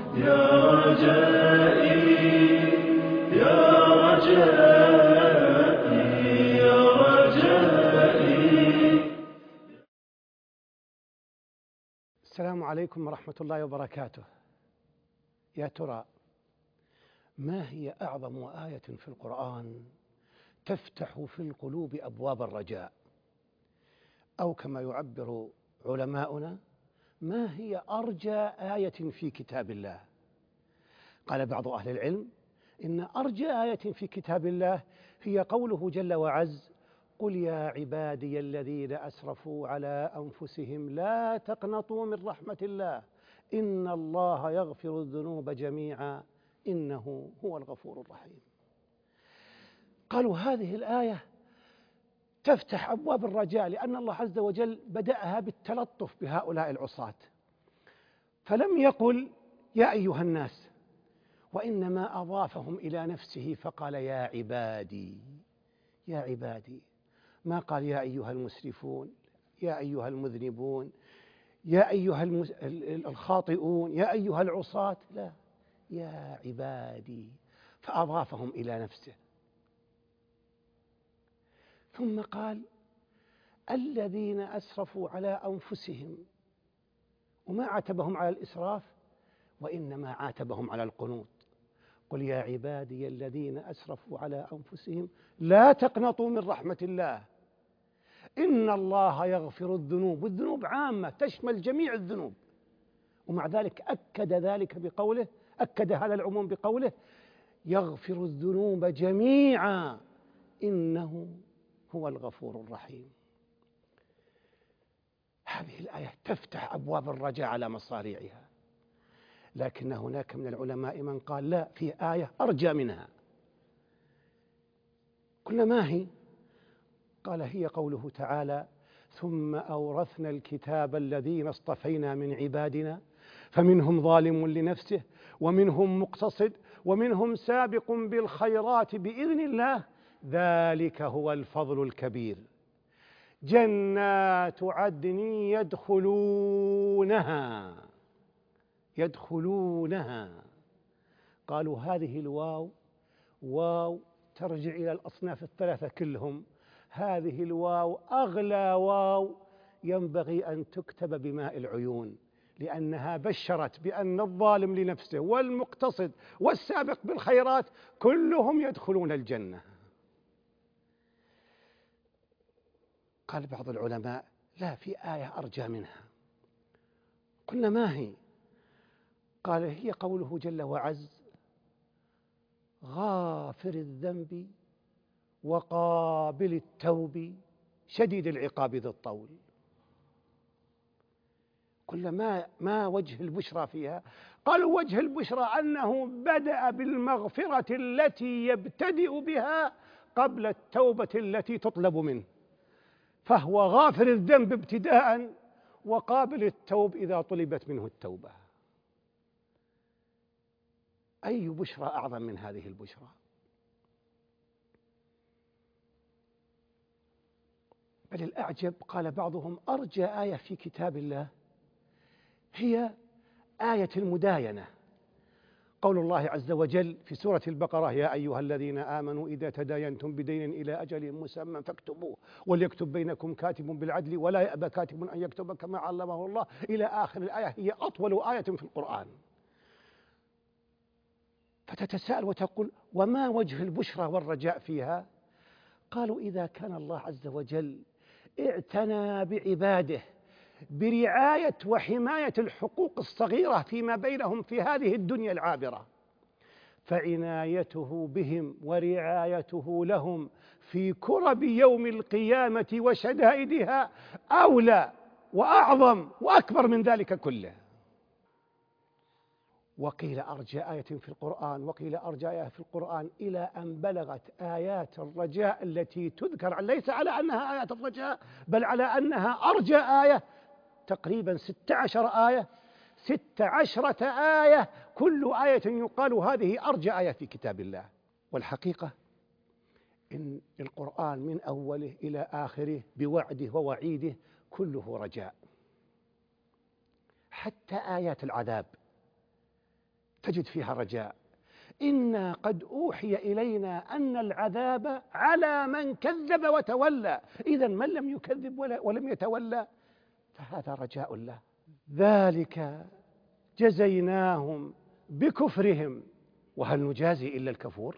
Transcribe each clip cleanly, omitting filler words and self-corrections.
يا رجائي يا رجائي يا رجائي. السلام عليكم ورحمة الله وبركاته. يا ترى ما هي أعظم آية في القرآن تفتح في القلوب أبواب الرجاء؟ أو كما يعبر علماؤنا، ما هي أرجى آية في كتاب الله؟ قال بعض أهل العلم إن أرجى آية في كتاب الله هي قوله جل وعز: قل يا عبادي الذين أسرفوا على أنفسهم لا تقنطوا من رحمة الله إن الله يغفر الذنوب جميعا إنه هو الغفور الرحيم. قالوا هذه الآية تفتح أبواب الرجاء، لأن الله عز وجل بدأها بالتلطف بهؤلاء العصاة، فلم يقل يا أيها الناس، وإنما أضافهم إلى نفسه فقال يا عبادي يا عبادي، ما قال يا أيها المسرفون، يا أيها المذنبون، يا أيها الخاطئون، يا أيها العصاة، لا، يا عبادي، فأضافهم إلى نفسه. ثم قال الذين أسرفوا على أنفسهم، وما عاتبهم على الإسراف، وإنما عاتبهم على القنوط. قل يا عبادي الذين أسرفوا على أنفسهم لا تقنطوا من رحمة الله إن الله يغفر الذنوب، والذنوب عامة تشمل جميع الذنوب، ومع ذلك أكد ذلك بقوله، أكد هذا العموم بقوله يغفر الذنوب جميعا إنه هو الغفور الرحيم. هذه الآية تفتح أبواب الرجاء على مصاريعها، لكن هناك من العلماء من قال لا، في آية أرجى منها. قلنا ما هي؟ قال هي قوله تعالى: ثم أورثنا الكتاب الذين اصطفينا من عبادنا فمنهم ظالم لنفسه ومنهم مقتصد ومنهم سابق بالخيرات بإذن الله ذلك هو الفضل الكبير. جنات عدن يدخلونها. قالوا هذه الواو واو ترجع إلى الأصناف الثلاثة كلهم. هذه الواو أغلى واو ينبغي أن تكتب بماء العيون، لأنها بشرت بأن الظالم لنفسه والمقتصد والسابق بالخيرات كلهم يدخلون الجنة. قال بعض العلماء لا، في آية أرجى منها. قلنا ما هي؟ قال هي قوله جل وعز: غافر الذنب وقابل التوب شديد العقاب ذي الطول. قلنا ما وجه البشرى فيها؟ قالوا وجه البشرى أنه بدأ بالمغفرة التي يبتدئ بها قبل التوبة التي تطلب منه، فهو غافر الذنب ابتداء وقابل التوب إذا طلبت منه التوبة. أي بشرى أعظم من هذه البشرى؟ بل الأعجب قال بعضهم أرجى آية في كتاب الله هي آية المداينة. قول الله عز وجل في سورة البقرة: يا أيها الذين آمنوا إذا تداينتم بدين إلى أجل مسمى فاكتبوه وليكتب بينكم كاتب بالعدل ولا يأبى كاتب أن يكتب كما علمه الله، إلى آخر الآية. هي أطول آية في القرآن. فتتساءل وتقول وما وجه البشرى والرجاء فيها؟ قالوا إذا كان الله عز وجل اعتنى بعباده برعاية وحماية الحقوق الصغيرة فيما بينهم في هذه الدنيا العابرة، فعنايته بهم ورعايته لهم في كرب يوم القيامة وشدائدها أولى وأعظم وأكبر من ذلك كله. وقيل أرجى آية في القرآن، وقيل أرجى آية في القرآن، إلى أن بلغت آيات الرجاء التي تذكر ليس على أنها آيات الرجاء، بل على أنها أرجى آية، تقريبا 16 آية، 16 آية، كل آية يقال هذه أرجى آية في كتاب الله. والحقيقة إن القرآن من أوله إلى آخره بوعده ووعيده كله رجاء. حتى آيات العذاب تجد فيها رجاء. إنا قد أوحي إلينا أن العذاب على من كذب وتولى. إذا من لم يكذب ولم يتولى فهذا رجاء له. ذلك جزيناهم بكفرهم وهل نجازي إلا الكفور؟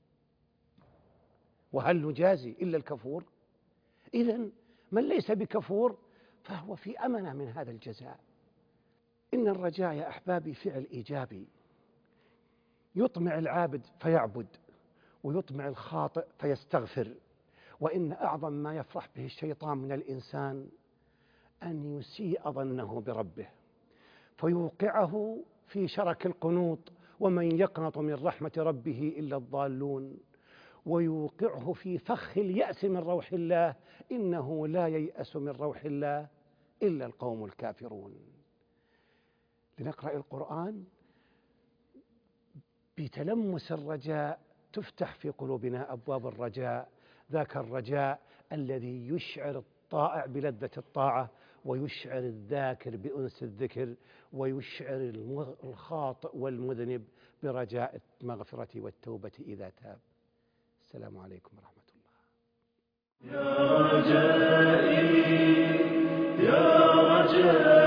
وهل نجازي إلا الكفور؟ إذن من ليس بكفور فهو في أمن من هذا الجزاء. إن الرجاء يا أحبابي فعل إيجابي يطمع العابد فيعبد، ويطمع الخاطئ فيستغفر. وإن أعظم ما يفرح به الشيطان من الإنسان أن يسيء ظنه بربه فيوقعه في شرك القنوط، ومن يقنط من رحمة ربه إلا الضالون، ويوقعه في فخ اليأس من روح الله، إنه لا ييأس من روح الله إلا القوم الكافرون. لنقرأ القرآن بتلمس الرجاء تفتح في قلوبنا أبواب الرجاء، ذاك الرجاء الذي يشعر الطائع بلذة الطاعة، ويشعر الذاكر بأنس الذكر، ويشعر الخاطئ والمذنب برجاء المغفرة والتوبة إذا تاب. السلام عليكم ورحمة الله. يا رجائي يا رجائي